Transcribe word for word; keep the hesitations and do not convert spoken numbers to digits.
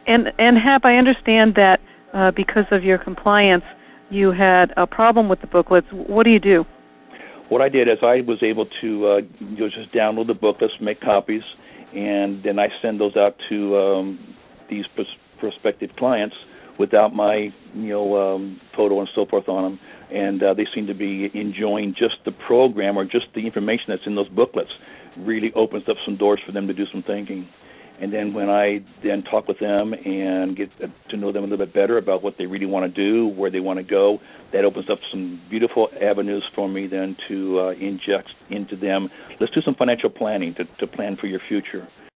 And and Hap, I understand that uh, because of your compliance, you had a problem with the booklets. What do you do? What I did is I was able to uh, you know, just download the booklets, make copies, and then I send those out to um, these pros- prospective clients without my you know um, photo and so forth on them, and uh, they seem to be enjoying just the program or just the information that's in those booklets. Really opens up some doors for them to do some thinking. And then when I then talk with them and get to know them a little bit better about what they really want to do, where they want to go, that opens up some beautiful avenues for me then to uh, inject into them. Let's do some financial planning to, to plan for your future.